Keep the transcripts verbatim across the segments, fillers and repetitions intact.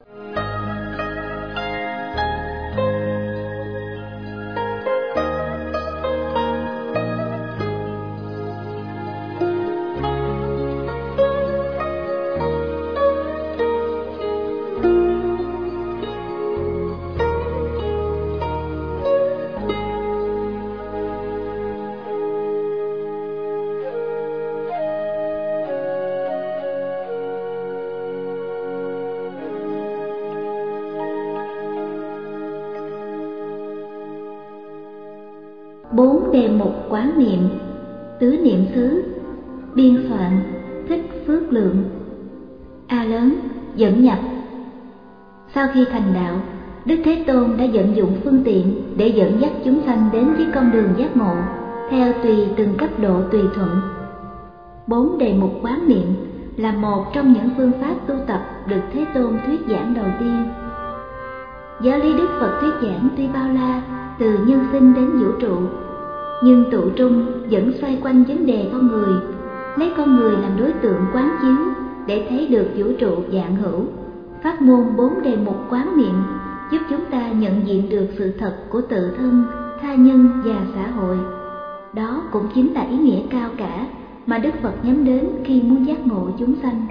Bốn đề mục quán niệm, tứ niệm xứ, biên soạn Thích Phước Lượng. A lớn, dẫn nhập. Sau khi thành đạo, Đức Thế Tôn đã vận dụng phương tiện để dẫn dắt chúng sanh đến với con đường giác ngộ theo tùy từng cấp độ tùy thuận. Bốn đề mục quán niệm là một trong những phương pháp tu tập được Thế Tôn thuyết giảng đầu tiên. Giáo lý Đức Phật thuyết giảng tuy bao la, từ nhân sinh đến vũ trụ, nhưng tụ trung vẫn xoay quanh vấn đề con người, lấy con người làm đối tượng quán chiếu để thấy được vũ trụ vạn hữu. Pháp môn bốn đề mục quán niệm giúp chúng ta nhận diện được sự thật của tự thân, tha nhân và xã hội. Đó cũng chính là ý nghĩa cao cả mà Đức Phật nhắm đến khi muốn giác ngộ chúng sanh.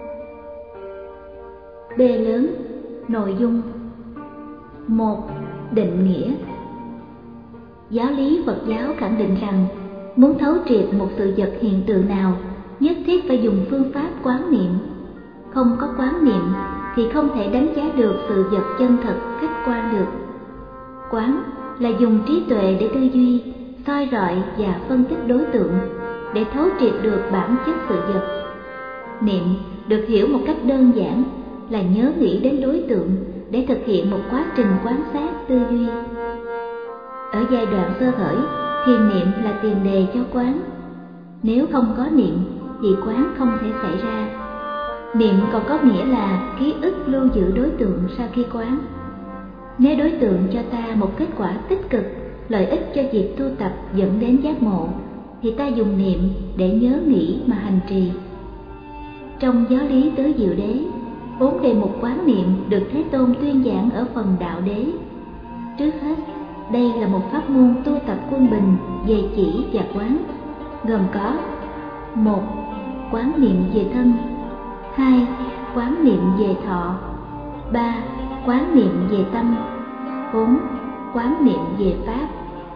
B lớn, nội dung. Một. Định nghĩa. Giáo lý Phật giáo khẳng định rằng muốn thấu triệt một sự vật hiện tượng nào, nhất thiết phải dùng phương pháp quán niệm. Không có quán niệm thì không thể đánh giá được sự vật chân thật khách quan được. Quán là dùng trí tuệ để tư duy, soi rọi và phân tích đối tượng để thấu triệt được bản chất sự vật. Niệm được hiểu một cách đơn giản là nhớ nghĩ đến đối tượng để thực hiện một quá trình quan sát tư duy. Ở giai đoạn sơ khởi thì niệm là tiền đề cho quán. Nếu không có niệm thì quán không thể xảy ra. Niệm còn có nghĩa là ký ức lưu giữ đối tượng sau khi quán. Nếu đối tượng cho ta một kết quả tích cực, lợi ích cho việc tu tập dẫn đến giác ngộ, thì ta dùng niệm để nhớ nghĩ mà hành trì. Trong giáo lý tứ diệu đế, bốn đề mục quán niệm được Thế Tôn tuyên giảng ở phần đạo đế. Trước hết, đây là một pháp môn tu tập quân bình về chỉ và quán, gồm có: một. Quán niệm về thân. Hai. Quán niệm về thọ. Ba. Quán niệm về tâm. Bốn. Quán niệm về pháp.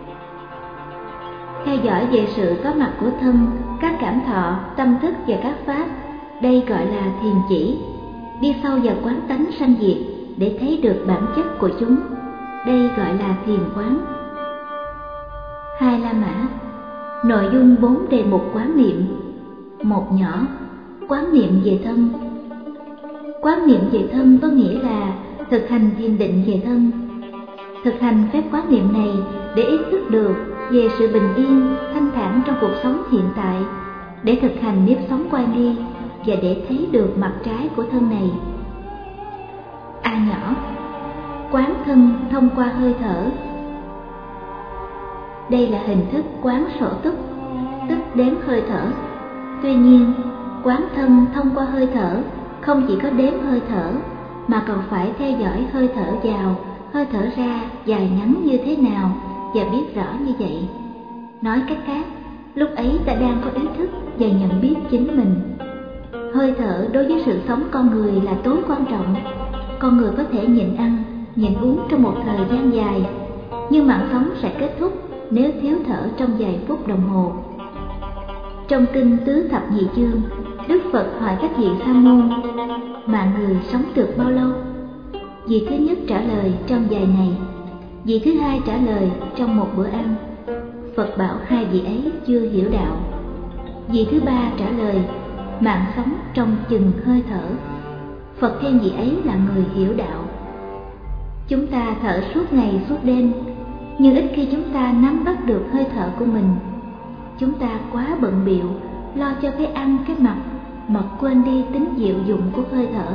Theo dõi về sự có mặt của thân, các cảm thọ, tâm thức và các pháp, đây gọi là thiền chỉ. Đi sâu vào quán tánh sanh diệt để thấy được bản chất của chúng, đây gọi là thiền quán. Hai La Mã. Nội dung bốn đề mục quán niệm. Một nhỏ, quán niệm về thân. Quán niệm về thân có nghĩa là thực hành thiền định về thân. Thực hành phép quán niệm này để ý thức được về sự bình yên, thanh thản trong cuộc sống hiện tại, để thực hành nếp sống quay nghi và để thấy được mặt trái của thân này. A nhỏ, quán thân thông qua hơi thở. Đây là hình thức quán sổ túc, tức đếm hơi thở. Tuy nhiên, quán thân thông qua hơi thở không chỉ có đếm hơi thở, mà còn phải theo dõi hơi thở vào, hơi thở ra dài ngắn như thế nào và biết rõ như vậy. Nói cách khác, lúc ấy ta đang có ý thức và nhận biết chính mình. Hơi thở đối với sự sống con người là tối quan trọng. Con người có thể nhịn ăn, nhịn uống trong một thời gian dài, nhưng mạng sống sẽ kết thúc nếu thiếu thở trong vài phút đồng hồ. Trong kinh Tứ Thập Nhị Chương, Đức Phật hỏi các vị sa môn: mạng người sống được bao lâu? Vị thứ nhất trả lời trong vài ngày. Vị thứ hai trả lời trong một bữa ăn. Phật bảo hai vị ấy chưa hiểu đạo. Vị thứ ba trả lời mạng sống trong chừng hơi thở. Phật khen vị ấy là người hiểu đạo. Chúng ta thở suốt ngày suốt đêm, nhưng ít khi chúng ta nắm bắt được hơi thở của mình. Chúng ta quá bận bịu lo cho cái ăn cái mặc mà quên đi tính diệu dụng của hơi thở.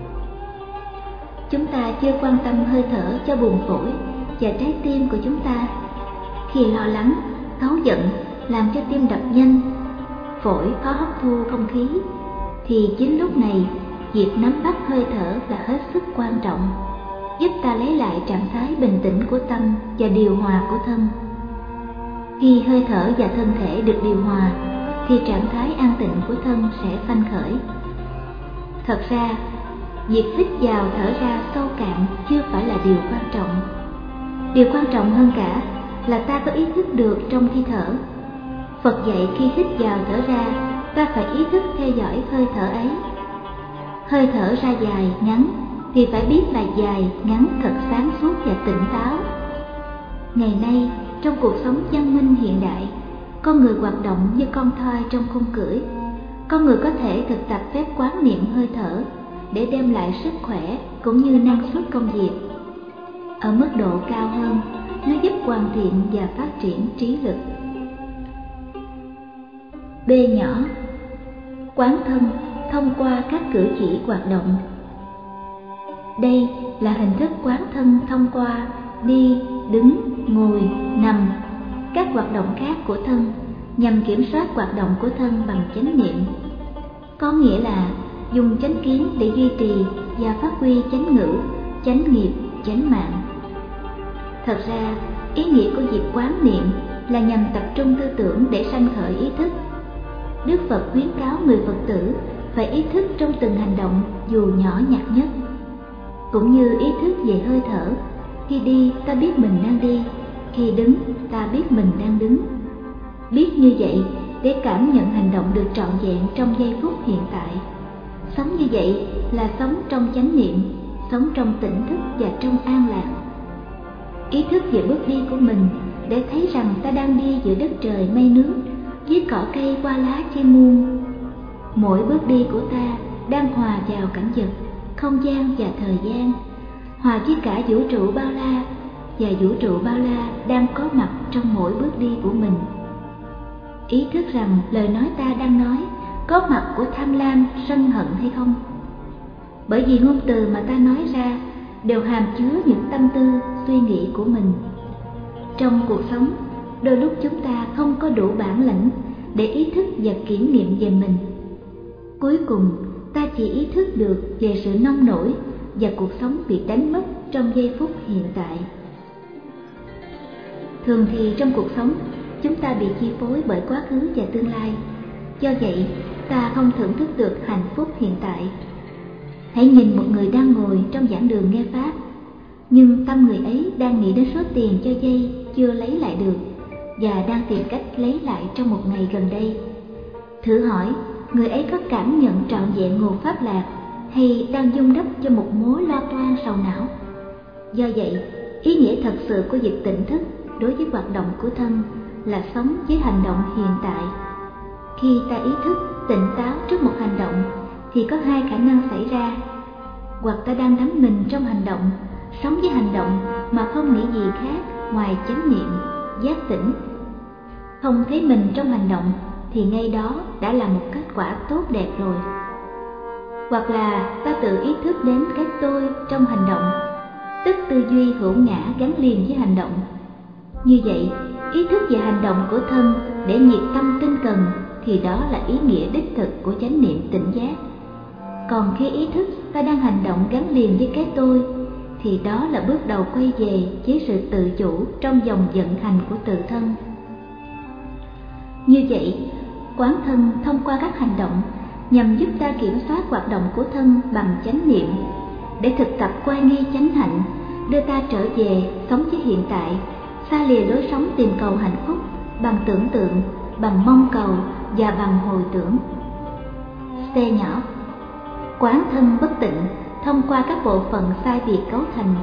Chúng ta chưa quan tâm hơi thở cho buồng phổi và trái tim của chúng ta. Khi lo lắng, cáu giận làm cho tim đập nhanh, phổi khó hấp thu không khí, thì chính lúc này việc nắm bắt hơi thở là hết sức quan trọng, giúp ta lấy lại trạng thái bình tĩnh của tâm và điều hòa của thân. Khi hơi thở và thân thể được điều hòa, thì trạng thái an tịnh của thân sẽ phanh khởi. Thật ra, việc hít vào thở ra sâu cạn chưa phải là điều quan trọng. Điều quan trọng hơn cả là ta có ý thức được trong khi thở. Phật dạy khi hít vào thở ra, ta phải ý thức theo dõi hơi thở ấy. Hơi thở ra dài, ngắn thì phải biết là dài, ngắn thật sáng suốt và tỉnh táo. Ngày nay, trong cuộc sống văn minh hiện đại, con người hoạt động như con thoi trong khung cưỡi. Con người có thể thực tập phép quán niệm hơi thở để đem lại sức khỏe cũng như năng suất công việc. Ở mức độ cao hơn, nó giúp hoàn thiện và phát triển trí lực. B nhỏ, quán thân thông qua các cử chỉ hoạt động. Đây là hình thức quán thân thông qua đi, đứng, ngồi, nằm, các hoạt động khác của thân, nhằm kiểm soát hoạt động của thân bằng chánh niệm. Có nghĩa là dùng chánh kiến để duy trì và phát huy chánh ngữ, chánh nghiệp, chánh mạng. Thật ra, ý nghĩa của việc quán niệm là nhằm tập trung tư tưởng để sanh khởi ý thức. Đức Phật khuyến cáo người Phật tử phải ý thức trong từng hành động dù nhỏ nhặt nhất. Cũng như ý thức về hơi thở, khi đi ta biết mình đang đi, khi đứng ta biết mình đang đứng. Biết như vậy để cảm nhận hành động được trọn vẹn trong giây phút hiện tại. Sống như vậy là sống trong chánh niệm, sống trong tỉnh thức và trong an lạc. Ý thức về bước đi của mình để thấy rằng ta đang đi giữa đất trời mây nước, dưới cỏ cây hoa lá chim muôn. Mỗi bước đi của ta đang hòa vào cảnh vật, không gian và thời gian, hòa với cả vũ trụ bao la, và vũ trụ bao la đang có mặt trong mỗi bước đi của mình. Ý thức rằng lời nói ta đang nói có mặt của tham lam, sân hận hay không? Bởi vì ngôn từ mà ta nói ra đều hàm chứa những tâm tư, suy nghĩ của mình. Trong cuộc sống, đôi lúc chúng ta không có đủ bản lĩnh để ý thức và kiểm nghiệm về mình. Cuối cùng, ta chỉ ý thức được về sự nông nổi và cuộc sống bị đánh mất trong giây phút hiện tại. Thường thì trong cuộc sống, chúng ta bị chi phối bởi quá khứ và tương lai. Do vậy, ta không thưởng thức được hạnh phúc hiện tại. Hãy nhìn một người đang ngồi trong giảng đường nghe Pháp, nhưng tâm người ấy đang nghĩ đến số tiền cho vay chưa lấy lại được và đang tìm cách lấy lại trong một ngày gần đây. Thử hỏi, người ấy có cảm nhận trọn vẹn nguồn pháp lạc hay đang dung đắp cho một mối lo toan sầu não? Do vậy, ý nghĩa thật sự của việc tỉnh thức đối với hoạt động của thân là sống với hành động hiện tại. Khi ta ý thức, tỉnh táo trước một hành động thì có hai khả năng xảy ra. Hoặc ta đang đắm mình trong hành động, sống với hành động mà không nghĩ gì khác ngoài chánh niệm, giác tỉnh. Không thấy mình trong hành động thì ngay đó đã là một kết quả tốt đẹp rồi. Hoặc là ta tự ý thức đến cái tôi trong hành động, tức tư duy hữu ngã gắn liền với hành động. Như vậy, ý thức về hành động của thân để nhiệt tâm tinh cần thì đó là ý nghĩa đích thực của chánh niệm tỉnh giác. Còn khi ý thức ta đang hành động gắn liền với cái tôi thì đó là bước đầu quay về với sự tự chủ trong dòng vận hành của tự thân. Như vậy, quán thân thông qua các hành động nhằm giúp ta kiểm soát hoạt động của thân bằng chánh niệm, để thực tập quay nghi chánh hạnh, đưa ta trở về sống với hiện tại, xa lìa lối sống tìm cầu hạnh phúc bằng tưởng tượng, bằng mong cầu và bằng hồi tưởng. C nhỏ, quán thân bất tịnh thông qua các bộ phận sai biệt cấu thành.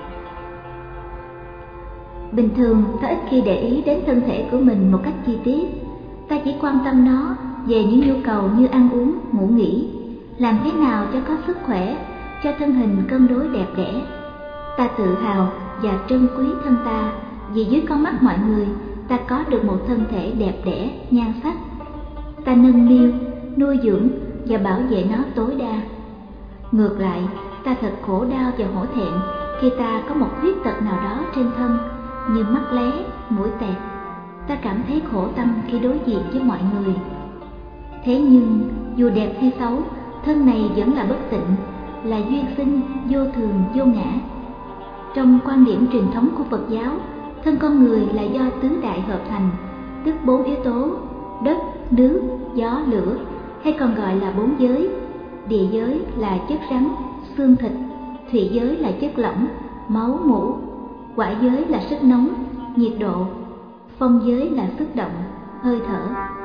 Bình thường ta ít khi để ý đến thân thể của mình một cách chi tiết. Ta chỉ quan tâm nó về những nhu cầu như ăn uống, ngủ nghỉ, làm thế nào cho có sức khỏe, cho thân hình cân đối đẹp đẽ. Ta tự hào và trân quý thân ta vì dưới con mắt mọi người ta có được một thân thể đẹp đẽ, nhan sắc. Ta nâng niu, nuôi dưỡng và bảo vệ nó tối đa. Ngược lại, ta thật khổ đau và hổ thẹn khi ta có một khuyết tật nào đó trên thân như mắt lé, mũi tẹt. Ta cảm thấy khổ tâm khi đối diện với mọi người. Thế nhưng, dù đẹp hay xấu, thân này vẫn là bất tịnh, là duyên sinh, vô thường, vô ngã. Trong quan điểm truyền thống của Phật giáo, thân con người là do tứ đại hợp thành, tức bốn yếu tố: đất, nước, gió, lửa, hay còn gọi là bốn giới. Địa giới là chất rắn, xương thịt; thủy giới là chất lỏng, máu, mủ; hỏa giới là sức nóng, nhiệt độ; phong giới là sức động, hơi thở.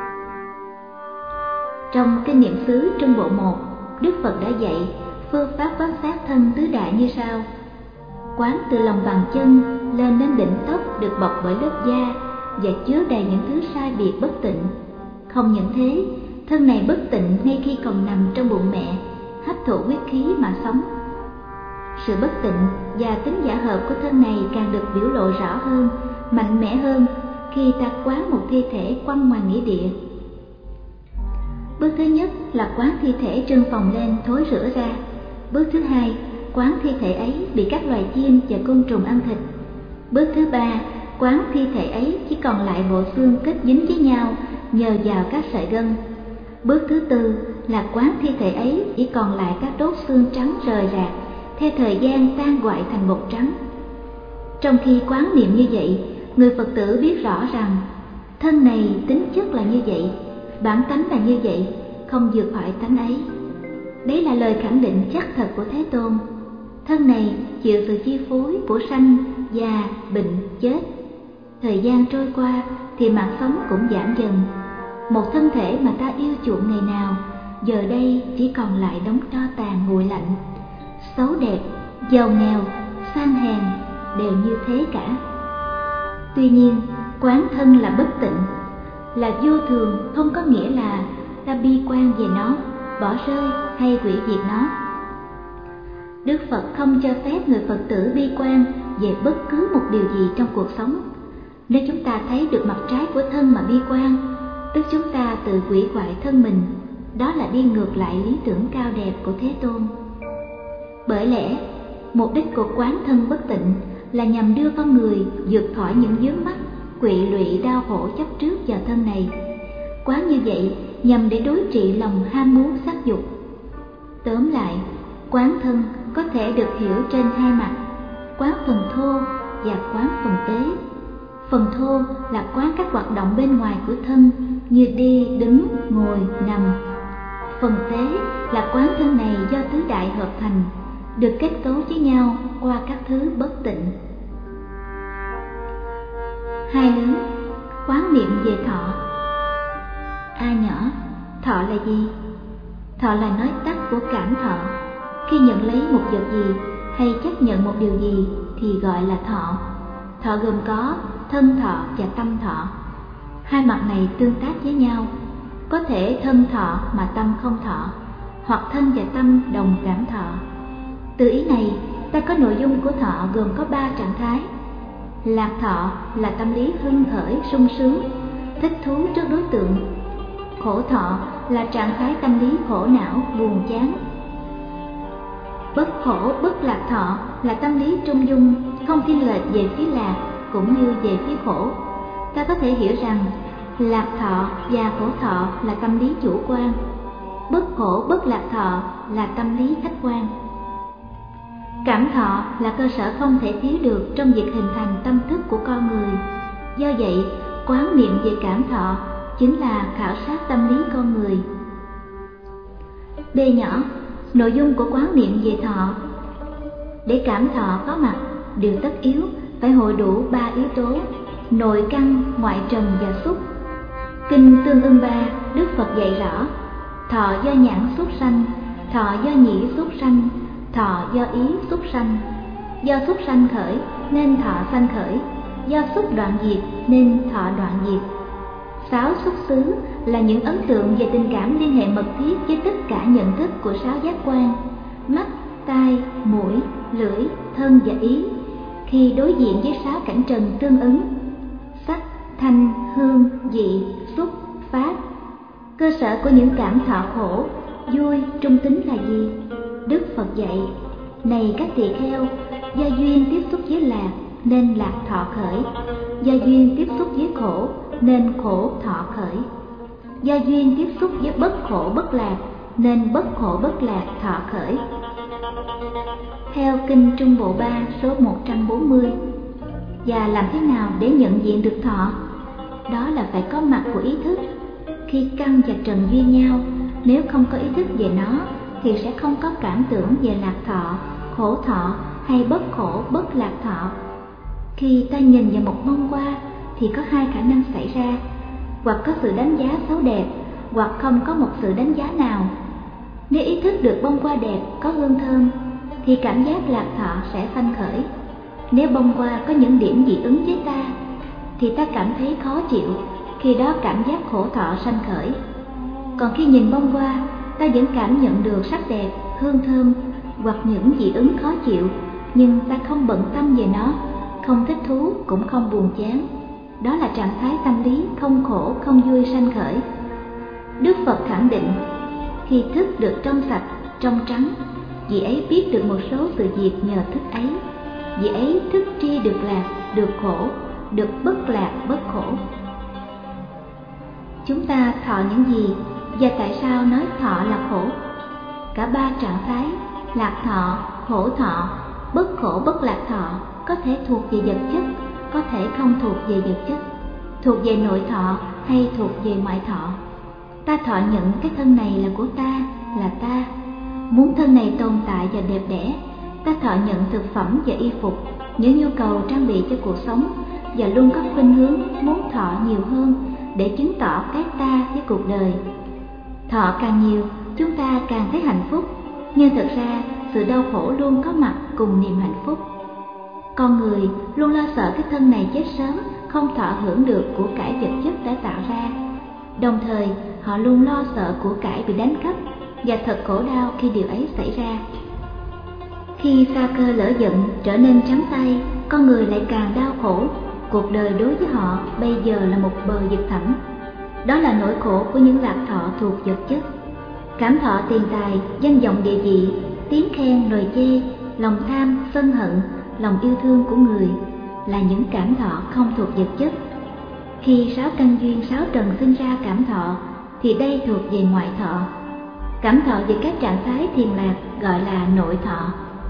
Trong kinh niệm xứ Trung Bộ một, Đức Phật đã dạy phương pháp quan sát thân tứ đại như sau: quán từ lòng bàn chân lên đến đỉnh tóc được bọc bởi lớp da và chứa đầy những thứ sai biệt bất tịnh. Không những thế, thân này bất tịnh ngay khi còn nằm trong bụng mẹ, hấp thụ huyết khí mà sống. Sự bất tịnh và tính giả hợp của thân này càng được biểu lộ rõ hơn, mạnh mẽ hơn khi ta quán một thi thể quăng ngoài nghĩa địa. Bước thứ nhất là quán thi thể trương phồng lên thối rữa ra. Bước thứ hai, quán thi thể ấy bị các loài chim và côn trùng ăn thịt. Bước thứ ba, quán thi thể ấy chỉ còn lại bộ xương kết dính với nhau nhờ vào các sợi gân. Bước thứ tư là quán thi thể ấy chỉ còn lại các đốt xương trắng rời rạc, theo thời gian tan hoại thành bột trắng. Trong khi quán niệm như vậy, người Phật tử biết rõ rằng thân này tính chất là như vậy, bản tánh là như vậy, không vượt khỏi tánh ấy. Đấy là lời khẳng định chắc thật của Thế Tôn. Thân này chịu sự chi phối của sanh, già, bệnh, chết. Thời gian trôi qua thì mạng sống cũng giảm dần. Một thân thể mà ta yêu chuộng ngày nào, giờ đây chỉ còn lại đống tro tàn nguội lạnh. Xấu đẹp, giàu nghèo, sang hèn đều như thế cả. Tuy nhiên, quán thân là bất tịnh, là vô thường, không có nghĩa là ta bi quan về nó, bỏ rơi hay hủy diệt nó. Đức Phật không cho phép người Phật tử bi quan về bất cứ một điều gì trong cuộc sống. Nếu chúng ta thấy được mặt trái của thân mà bi quan, tức chúng ta tự hủy hoại thân mình, đó là đi ngược lại lý tưởng cao đẹp của Thế Tôn. Bởi lẽ, mục đích của quán thân bất tịnh là nhằm đưa con người vượt khỏi những vướng mắc, quỵ lụy đau khổ chấp trước vào thân này. Quán như vậy nhằm để đối trị lòng ham muốn sắc dục. Tóm lại, quán thân có thể được hiểu trên hai mặt: quán phần thô và quán phần tế. Phần thô là quán các hoạt động bên ngoài của thân như đi, đứng, ngồi, nằm. Phần tế là quán thân này do tứ đại hợp thành, được kết cấu với nhau qua các thứ bất tịnh. Hai lớn, quán niệm về thọ. A nhỏ, thọ là gì? Thọ là nói tắt của cảm thọ. Khi nhận lấy một vật gì hay chấp nhận một điều gì thì gọi là thọ. Thọ gồm có thân thọ và tâm thọ. Hai mặt này tương tác với nhau. Có thể thân thọ mà tâm không thọ, hoặc thân và tâm đồng cảm thọ. Từ ý này, ta có nội dung của thọ gồm có ba trạng thái. Lạc thọ là tâm lý hưng khởi, sung sướng, thích thú trước đối tượng. Khổ thọ là trạng thái tâm lý khổ não, buồn chán. Bất khổ, bất lạc thọ là tâm lý trung dung, không thiên lệch về phía lạc cũng như về phía khổ. Ta có thể hiểu rằng lạc thọ và khổ thọ là tâm lý chủ quan, bất khổ, bất lạc thọ là tâm lý khách quan. Cảm thọ là cơ sở không thể thiếu được trong việc hình thành tâm thức của con người. Do vậy, quán niệm về cảm thọ chính là khảo sát tâm lý con người. B nhỏ, nội dung của quán niệm về thọ. Để cảm thọ có mặt, điều tất yếu phải hội đủ ba yếu tố: nội căn, ngoại trần và xúc. Kinh Tương Ưng Ba, Đức Phật dạy rõ: thọ do nhãn xúc sanh, thọ do nhĩ xúc sanh, thọ do ý xúc sanh. Do xúc sanh khởi nên thọ sanh khởi, do xúc đoạn diệt nên thọ đoạn diệt. Sáu xúc xứ là những ấn tượng về tình cảm liên hệ mật thiết với tất cả nhận thức của sáu giác quan: mắt, tai, mũi, lưỡi, thân và ý, khi đối diện với sáu cảnh trần tương ứng: sắc, thanh, hương, vị, xúc, pháp. Cơ sở của những cảm thọ khổ, vui, trung tính là gì? Đức Phật dạy: này các tỳ kheo, do duyên tiếp xúc với lạc nên lạc thọ khởi, do duyên tiếp xúc với khổ nên khổ thọ khởi, do duyên tiếp xúc với bất khổ bất lạc nên bất khổ bất lạc thọ khởi. Theo Kinh Trung Bộ ba số một trăm bốn mươi, và làm thế nào để nhận diện được thọ? Đó là phải có mặt của ý thức. Khi căn và trần duyên nhau, nếu không có ý thức về nó thì sẽ không có cảm tưởng về lạc thọ, khổ thọ hay bất khổ bất lạc thọ. Khi ta nhìn vào một bông hoa thì có hai khả năng xảy ra: hoặc có sự đánh giá xấu đẹp, hoặc không có một sự đánh giá nào. Nếu ý thức được bông hoa đẹp, có hương thơm, thì cảm giác lạc thọ sẽ sanh khởi. Nếu bông hoa có những điểm dị ứng với ta, thì ta cảm thấy khó chịu, khi đó cảm giác khổ thọ sanh khởi. Còn khi nhìn bông hoa, ta vẫn cảm nhận được sắc đẹp, hương thơm hoặc những dị ứng khó chịu, nhưng ta không bận tâm về nó, không thích thú cũng không buồn chán. Đó là trạng thái tâm lý không khổ, không vui sanh khởi. Đức Phật khẳng định, khi thức được trong sạch, trong trắng, vị ấy biết được một số sự việc nhờ thức ấy. Vị ấy thức tri được lạc, được khổ, được bất lạc, bất khổ. Chúng ta thọ những gì và tại sao nói thọ là khổ? Cả ba trạng thái lạc thọ, khổ thọ, bất khổ bất lạc thọ có thể thuộc về vật chất, có thể không thuộc về vật chất, thuộc về nội thọ hay thuộc về ngoại thọ. Ta thọ nhận cái thân này là của ta, là ta. Muốn thân này tồn tại và đẹp đẽ, ta thọ nhận thực phẩm và y phục, những nhu cầu trang bị cho cuộc sống, và luôn có khuynh hướng muốn thọ nhiều hơn để chứng tỏ cái ta với cuộc đời. Thọ càng nhiều, chúng ta càng thấy hạnh phúc, nhưng thực ra sự đau khổ luôn có mặt cùng niềm hạnh phúc. Con người luôn lo sợ cái thân này chết sớm, không thọ hưởng được của cải vật chất đã tạo ra. Đồng thời, họ luôn lo sợ của cải bị đánh cắp, và thật khổ đau khi điều ấy xảy ra. Khi pha cơ lỡ giận trở nên trắng tay, con người lại càng đau khổ. Cuộc đời đối với họ bây giờ là một bờ vực thẳm. Đó là nỗi khổ của những lạc thọ thuộc vật chất. Cảm thọ tiền tài, danh vọng địa vị, tiếng khen lời chê, lòng tham, sân hận, lòng yêu thương của người là những cảm thọ không thuộc vật chất. Khi sáu căn duyên sáu trần sinh ra cảm thọ thì đây thuộc về ngoại thọ. Cảm thọ về các trạng thái thiền lạc gọi là nội thọ.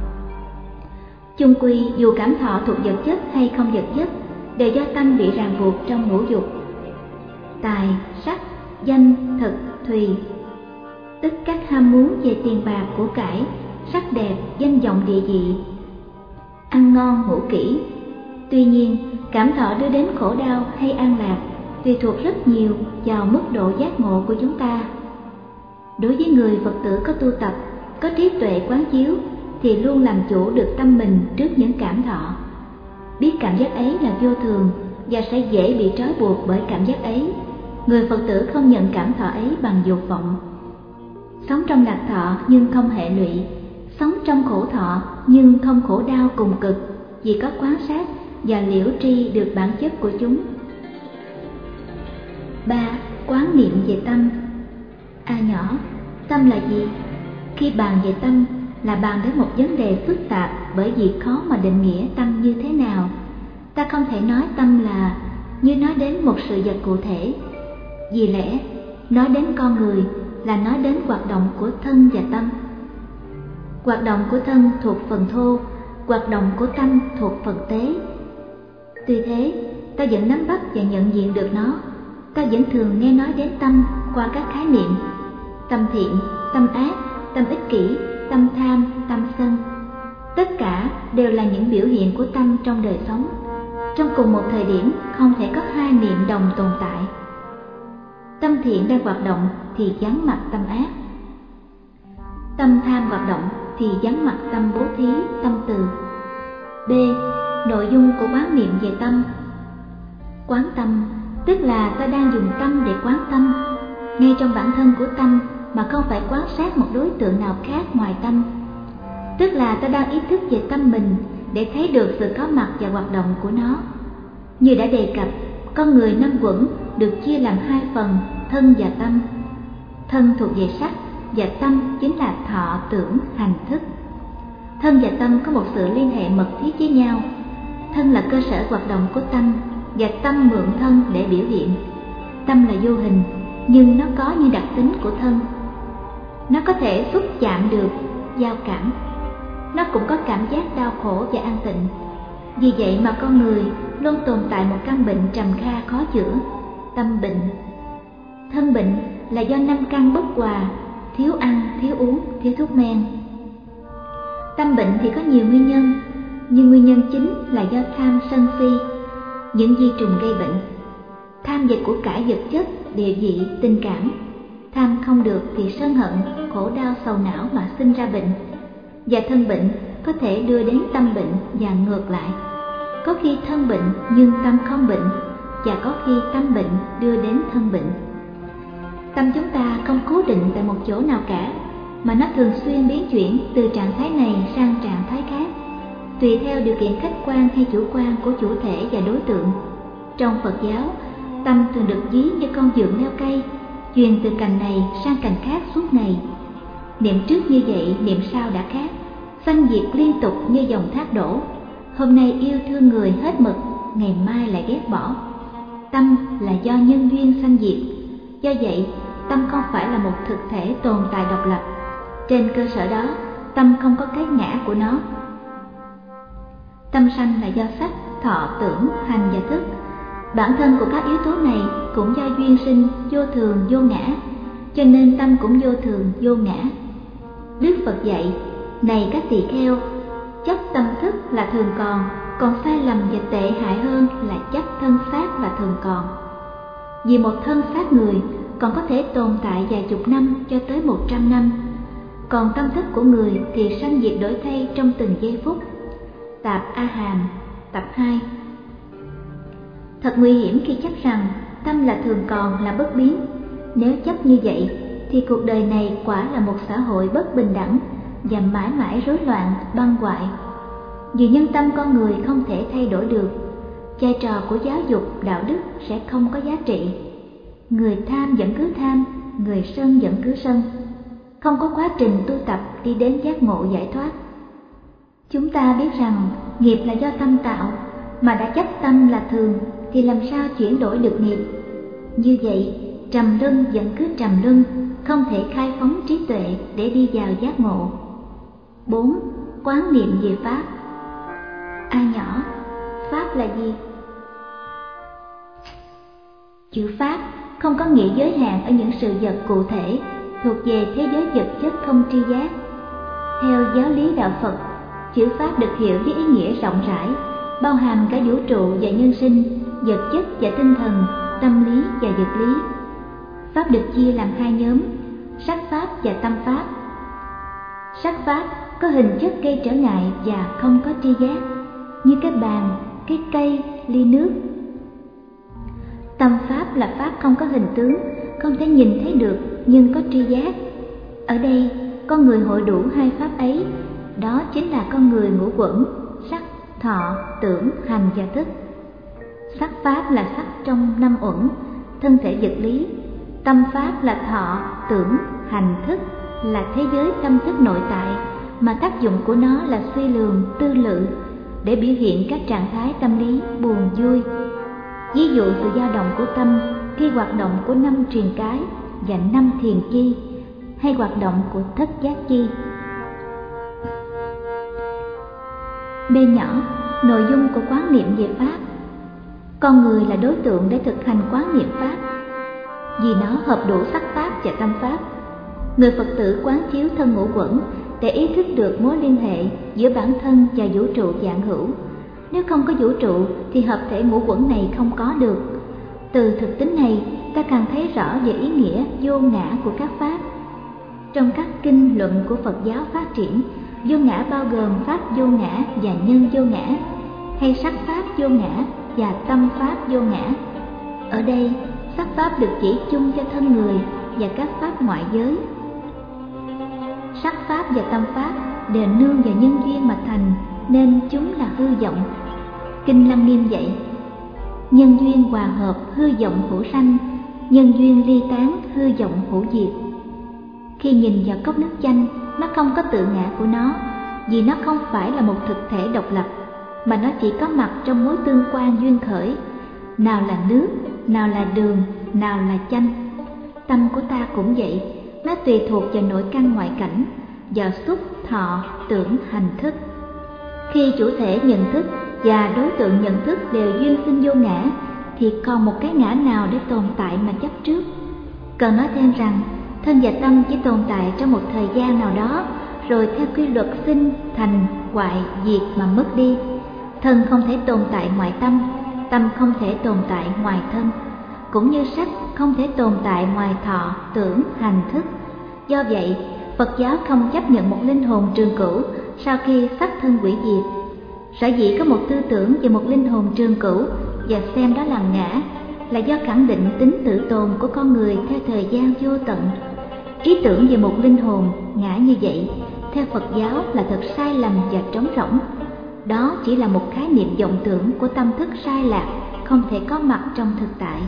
Chung quy, dù cảm thọ thuộc vật chất hay không vật chất, đều do tâm bị ràng buộc trong ngũ dục: tài, sắc, danh, thực, thùy. Tức các ham muốn về tiền bạc, của cải, sắc đẹp, danh vọng địa vị, ăn ngon ngủ kỹ. Tuy nhiên, cảm thọ đưa đến khổ đau hay an lạc tùy thuộc rất nhiều vào mức độ giác ngộ của chúng ta. Đối với người Phật tử có tu tập, có trí tuệ quán chiếu, thì luôn làm chủ được tâm mình trước những cảm thọ. Biết cảm giác ấy là vô thường và sẽ dễ bị trói buộc bởi cảm giác ấy. Người Phật tử không nhận cảm thọ ấy bằng dục vọng. Sống trong lạc thọ nhưng không hệ lụy, sống trong khổ thọ nhưng không khổ đau cùng cực, vì có quán sát và liễu tri được bản chất của chúng. ba. Quán niệm về tâm. A nhỏ, tâm là gì? Khi bàn về tâm là bàn đến một vấn đề phức tạp, bởi vì khó mà định nghĩa tâm như thế nào. Ta không thể nói tâm là như nói đến một sự vật cụ thể. Vì lẽ nói đến con người là nói đến hoạt động của thân và tâm. Hoạt động của thân thuộc phần thô, hoạt động của tâm thuộc phần tế. Tuy thế, ta vẫn nắm bắt và nhận diện được nó. Ta vẫn thường nghe nói đến tâm qua các khái niệm: tâm thiện, tâm ác, tâm ích kỷ, tâm tham, tâm sân. Tất cả đều là những biểu hiện của tâm trong đời sống. Trong cùng một thời điểm không thể có hai niệm đồng tồn tại. Tâm thiện đang hoạt động thì vắng mặt tâm ác. Tâm tham hoạt động thì vắng mặt tâm bố thí, tâm từ. B. Nội dung của quán niệm về tâm. Quán tâm tức là ta đang dùng tâm để quán tâm, ngay trong bản thân của tâm, mà không phải quan sát một đối tượng nào khác ngoài tâm. Tức là ta đang ý thức về tâm mình để thấy được sự có mặt và hoạt động của nó. Như đã đề cập, con người năm uẩn được chia làm hai phần, thân và tâm. Thân thuộc về sắc và tâm chính là thọ, tưởng, hành, thức. Thân và tâm có một sự liên hệ mật thiết với nhau. Thân là cơ sở hoạt động của tâm, và tâm mượn thân để biểu hiện. Tâm là vô hình, nhưng nó có những đặc tính của thân. Nó có thể xúc chạm được, giao cảm. Nó cũng có cảm giác đau khổ và an tịnh. Vì vậy mà con người luôn tồn tại một căn bệnh trầm kha khó chữa, tâm bệnh. Thân bệnh là do năm căn bất hòa, thiếu ăn, thiếu uống, thiếu thuốc men. Tâm bệnh thì có nhiều nguyên nhân, nhưng nguyên nhân chính là do tham sân si, những di trùng gây bệnh. Tham về của cải vật chất, địa vị, tình cảm. Tham không được thì sân hận, khổ đau sầu não mà sinh ra bệnh. Và thân bệnh có thể đưa đến tâm bệnh và ngược lại. Có khi thân bệnh nhưng tâm không bệnh, và có khi tâm bệnh đưa đến thân bệnh. Tâm chúng ta không cố định tại một chỗ nào cả, mà nó thường xuyên biến chuyển từ trạng thái này sang trạng thái khác, tùy theo điều kiện khách quan hay chủ quan của chủ thể và đối tượng. Trong Phật giáo, tâm thường được ví như con dượng leo cây, truyền từ cành này sang cành khác suốt ngày. Niệm trước như vậy, niệm sau đã khác, sanh diệt liên tục như dòng thác đổ. Hôm nay yêu thương người hết mực, ngày mai lại ghét bỏ. Tâm là do nhân duyên sanh diệt. Do vậy, tâm không phải là một thực thể tồn tại độc lập. Trên cơ sở đó, tâm không có cái ngã của nó. Tâm sanh là do sắc, thọ, tưởng, hành và thức. Bản thân của các yếu tố này cũng do duyên sinh, vô thường, vô ngã, cho nên tâm cũng vô thường, vô ngã. Đức Phật dạy, này các tỳ kheo, chấp tâm thức là thường còn, còn sai lầm và tệ hại hơn là chấp thân xác là thường còn. Vì một thân xác người còn có thể tồn tại vài chục năm cho tới một trăm năm, còn tâm thức của người thì sanh diệt đổi thay trong từng giây phút. Tạp A Hàm, tập hai. Thật nguy hiểm khi chấp rằng tâm là thường còn, là bất biến. Nếu chấp như vậy thì cuộc đời này quả là một xã hội bất bình đẳng và mãi mãi rối loạn, băng hoại. Vì nhân tâm con người không thể thay đổi được, vai trò của giáo dục, đạo đức sẽ không có giá trị. Người tham vẫn cứ tham, người sân vẫn cứ sân. Không có quá trình tu tập đi đến giác ngộ giải thoát. Chúng ta biết rằng nghiệp là do tâm tạo, mà đã chấp tâm là thường thì làm sao chuyển đổi được nghiệp. Như vậy, trầm luân vẫn cứ trầm luân, không thể khai phóng trí tuệ để đi vào giác ngộ. bốn. Quán niệm về Pháp. A nhỏ, Pháp là gì? Chữ Pháp không có nghĩa giới hạn ở những sự vật cụ thể, thuộc về thế giới vật chất không tri giác. Theo giáo lý đạo Phật, chữ Pháp được hiểu với ý nghĩa rộng rãi, bao hàm cả vũ trụ và nhân sinh, vật chất và tinh thần, tâm lý và vật lý. Pháp được chia làm hai nhóm, sắc Pháp và tâm Pháp. Sắc Pháp có hình chất gây trở ngại và không có tri giác, như cái bàn, cái cây, ly nước. Tâm Pháp là Pháp không có hình tướng, không thể nhìn thấy được nhưng có tri giác. Ở đây, con người hội đủ hai Pháp ấy, đó chính là con người ngũ uẩn, sắc, thọ, tưởng, hành và thức. Sắc Pháp là sắc trong năm uẩn, thân thể vật lý. Tâm Pháp là thọ, tưởng, hành, thức, là thế giới tâm thức nội tại, mà tác dụng của nó là suy lường, tư lự, để biểu hiện các trạng thái tâm lý buồn vui. Ví dụ sự dao động của tâm khi hoạt động của năm truyền cái và năm thiền chi, hay hoạt động của thất giác chi. B nhỏ, nội dung của quán niệm về Pháp. Con người là đối tượng để thực hành quán niệm Pháp, vì nó hợp đủ sắc Pháp và tâm Pháp. Người Phật tử quán chiếu thân ngũ uẩn để ý thức được mối liên hệ giữa bản thân và vũ trụ vạn hữu. Nếu không có vũ trụ thì hợp thể ngũ uẩn này không có được. Từ thực tính này, ta càng thấy rõ về ý nghĩa vô ngã của các Pháp. Trong các kinh luận của Phật giáo phát triển, vô ngã bao gồm Pháp vô ngã và nhân vô ngã, hay sắc Pháp vô ngã và tâm Pháp vô ngã. Ở đây, sắc Pháp được chỉ chung cho thân người và các Pháp ngoại giới. Sắc Pháp và tâm Pháp đều nương vào nhân duyên mà thành, nên chúng là hư vọng. Kinh Lăng Nghiêm dạy, nhân duyên hòa hợp hư vọng hữu sanh, nhân duyên ly tán hư vọng hữu diệt. Khi nhìn vào cốc nước chanh, nó không có tự ngã của nó, vì nó không phải là một thực thể độc lập, mà nó chỉ có mặt trong mối tương quan duyên khởi. Nào là nước, nào là đường, nào là chanh. Tâm của ta cũng vậy, nó tùy thuộc vào nội căn ngoại cảnh, vào xúc, thọ, tưởng, hành, thức. Khi chủ thể nhận thức và đối tượng nhận thức đều duyên sinh vô ngã, thì còn một cái ngã nào để tồn tại mà chấp trước? Cần nói thêm rằng, thân và tâm chỉ tồn tại trong một thời gian nào đó, rồi theo quy luật sinh, thành, hoại, diệt mà mất đi. Thân không thể tồn tại ngoài tâm, tâm không thể tồn tại ngoài thân, cũng như sắc không thể tồn tại ngoài thọ, tưởng, hành, thức. Do vậy, Phật giáo không chấp nhận một linh hồn trường cửu sau khi sắc thân hủy diệt. Sở dĩ có một tư tưởng về một linh hồn trường cửu và xem đó là ngã, là do khẳng định tính tự tồn của con người theo thời gian vô tận. Ý tưởng về một linh hồn ngã như vậy, theo Phật giáo là thật sai lầm và trống rỗng. Đó chỉ là một khái niệm vọng tưởng của tâm thức sai lạc, không thể có mặt trong thực tại.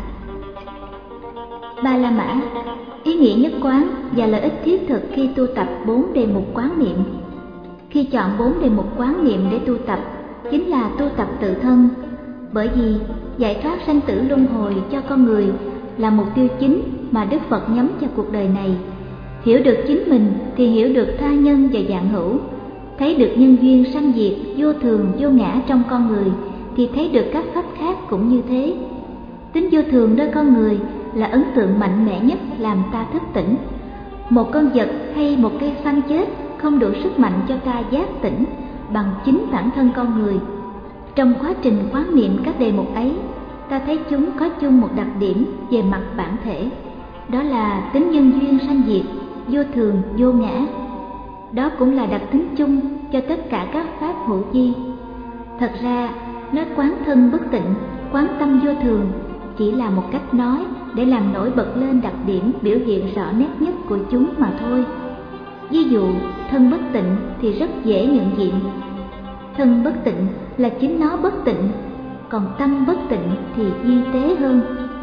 Ba La Mã, ý nghĩa nhất quán và lợi ích thiết thực khi tu tập bốn đề mục quán niệm. Khi chọn bốn đề mục quán niệm để tu tập, chính là tu tập tự thân, bởi vì giải thoát sanh tử luân hồi cho con người là mục tiêu chính mà Đức Phật nhắm cho cuộc đời này. Hiểu được chính mình thì hiểu được tha nhân và vạn hữu, thấy được nhân duyên sanh diệt, vô thường, vô ngã trong con người, thì thấy được các pháp khác cũng như thế. Tính vô thường nơi con người là ấn tượng mạnh mẽ nhất làm ta thức tỉnh. Một con vật hay một cây xanh chết không đủ sức mạnh cho ta giác tỉnh bằng chính bản thân con người. Trong quá trình quán niệm các đề mục ấy, ta thấy chúng có chung một đặc điểm về mặt bản thể, đó là tính nhân duyên sanh diệt, vô thường, vô ngã. Đó cũng là đặc tính chung cho tất cả các pháp hữu vi. Thật ra, nói quán thân bất tịnh, quán tâm vô thường chỉ là một cách nói để làm nổi bật lên đặc điểm biểu hiện rõ nét nhất của chúng mà thôi. Ví dụ, thân bất tịnh thì rất dễ nhận diện. Thân bất tịnh là chính nó bất tịnh, còn tâm bất tịnh thì vi tế hơn.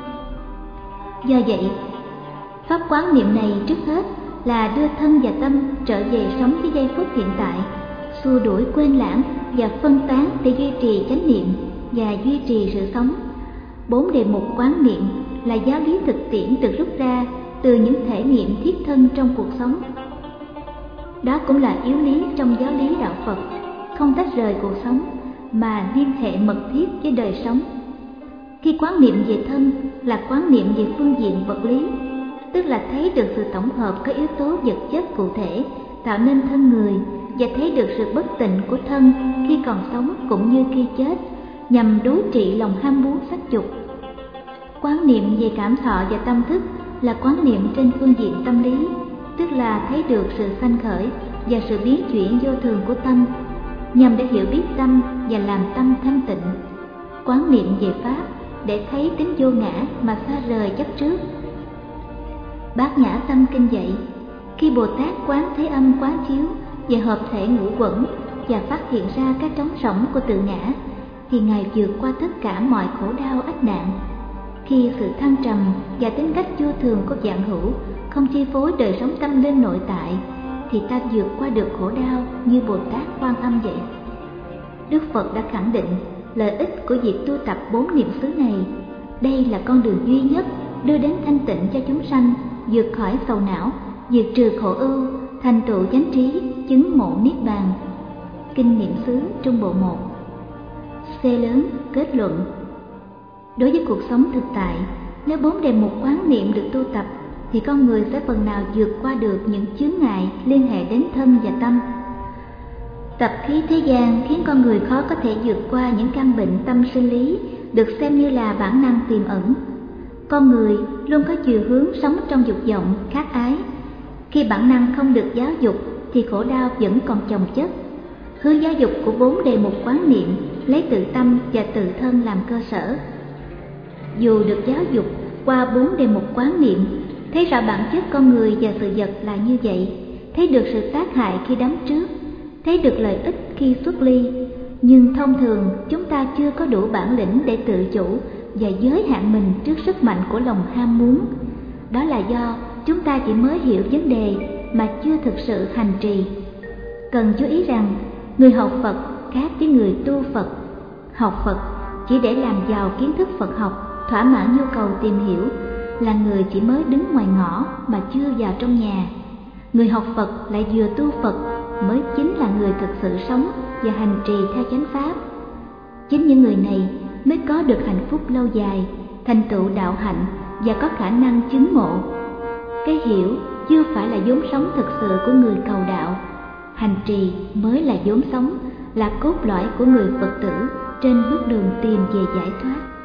Do vậy, pháp quán niệm này trước hết là đưa thân và tâm trở về sống với giây phút hiện tại, xua đuổi quên lãng và phân tán để duy trì chánh niệm và duy trì sự sống. Bốn đề mục quán niệm là giáo lý thực tiễn được rút ra từ những thể nghiệm thiết thân trong cuộc sống. Đó cũng là yếu lý trong giáo lý đạo Phật, không tách rời cuộc sống mà liên hệ mật thiết với đời sống. Khi quán niệm về thân là quán niệm về phương diện vật lý, tức là thấy được sự tổng hợp các yếu tố vật chất cụ thể tạo nên thân người, và thấy được sự bất tịnh của thân khi còn sống cũng như khi chết, nhằm đối trị lòng ham muốn sắc dục. Quán niệm về cảm thọ và tâm thức là quán niệm trên phương diện tâm lý, tức là thấy được sự sanh khởi và sự biến chuyển vô thường của tâm, nhằm để hiểu biết tâm và làm tâm thanh tịnh. Quán niệm về pháp để thấy tính vô ngã mà xa rời chấp trước. Bát Nhã Tâm Kinh dạy, khi Bồ Tát quán thế âm quán chiếu và hợp thể ngũ quẩn và phát hiện ra các trống rỗng của tự ngã, thì Ngài vượt qua tất cả mọi khổ đau ách nạn. Khi sự thăng trầm và tính cách vô thường của vạn hữu không chi phối đời sống tâm linh nội tại, thì ta vượt qua được khổ đau như Bồ Tát Quan Âm vậy. Đức Phật đã khẳng định lợi ích của việc tu tập bốn niệm xứ này. Đây là con đường duy nhất đưa đến thanh tịnh cho chúng sanh, vượt khỏi sầu não, diệt trừ khổ ưu, thành tựu chánh trí, chứng ngộ niết bàn. Kinh Niệm xứ Trung bộ một. C lớn kết luận. Đối với cuộc sống thực tại, nếu bốn đề mục quán niệm được tu tập, thì con người sẽ phần nào vượt qua được những chướng ngại liên hệ đến thân và tâm. Tập khí thế gian khiến con người khó có thể vượt qua những căn bệnh tâm sinh lý được xem như là bản năng tiềm ẩn. Con người luôn có chiều hướng sống trong dục vọng, khát ái. Khi bản năng không được giáo dục thì khổ đau vẫn còn chồng chất. Hướng giáo dục của bốn đề mục quán niệm lấy tự tâm và tự thân làm cơ sở. Dù được giáo dục qua bốn đề mục quán niệm, thấy rõ bản chất con người và sự vật là như vậy, thấy được sự tác hại khi đắm trước, thấy được lợi ích khi xuất ly, nhưng thông thường chúng ta chưa có đủ bản lĩnh để tự chủ và giới hạn mình trước sức mạnh của lòng ham muốn. Đó là do chúng ta chỉ mới hiểu vấn đề mà chưa thực sự hành trì. Cần chú ý rằng, người học Phật khác với người tu Phật. Học Phật chỉ để làm giàu kiến thức Phật học, thỏa mãn nhu cầu tìm hiểu, là người chỉ mới đứng ngoài ngõ mà chưa vào trong nhà. Người học Phật lại vừa tu Phật mới chính là người thực sự sống và hành trì theo chánh pháp. Chính những người này mới có được hạnh phúc lâu dài, thành tựu đạo hạnh và có khả năng chứng ngộ. Cái hiểu chưa phải là vốn sống thực sự của người cầu đạo. Hành trì mới là vốn sống, là cốt lõi của người Phật tử trên bước đường tìm về giải thoát.